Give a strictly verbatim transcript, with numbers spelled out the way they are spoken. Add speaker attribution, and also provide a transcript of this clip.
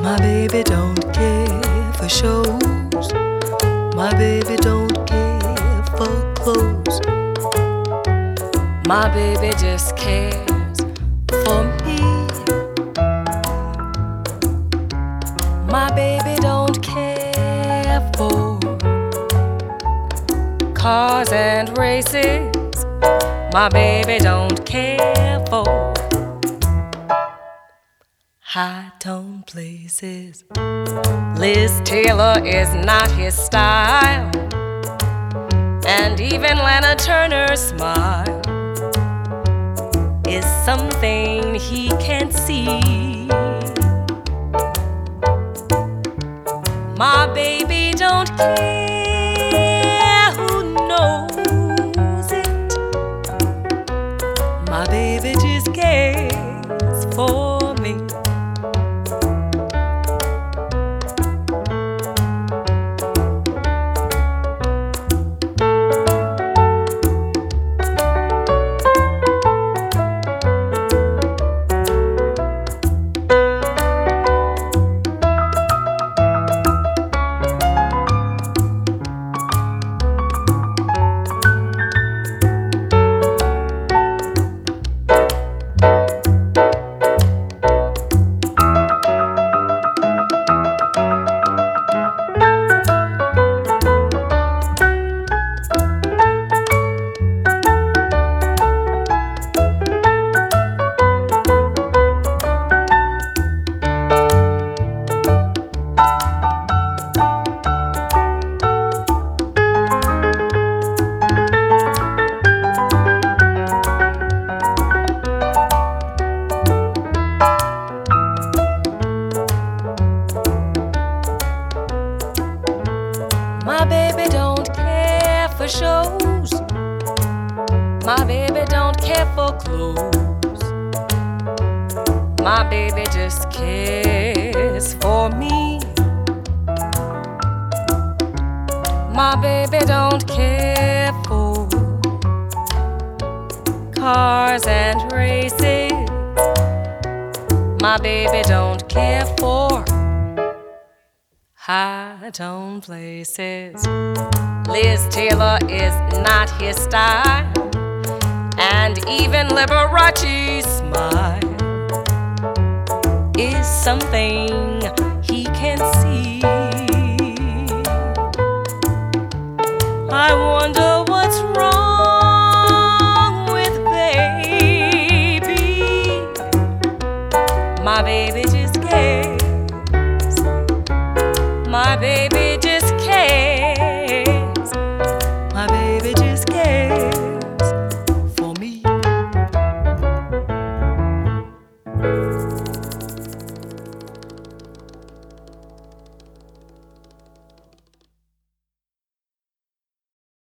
Speaker 1: My baby don't care for shows. My baby don't care for clothes. My baby just cares for me. My baby don't care for cars and races. My baby don't care for high tone places. Liz Taylor is not his style, and even Lana Turner's smile is something he can't see. My baby don't care who knows it. My baby just cares for me. My baby don't care for shows. My baby don't care for clothes. My baby just cares for me. My baby don't care for cars and races. My baby don't care for high tone places. Liz Taylor is not his style, and even Liberace's smile is something he can see. I wonder what's wrong with baby. My baby just cares. My baby just cares.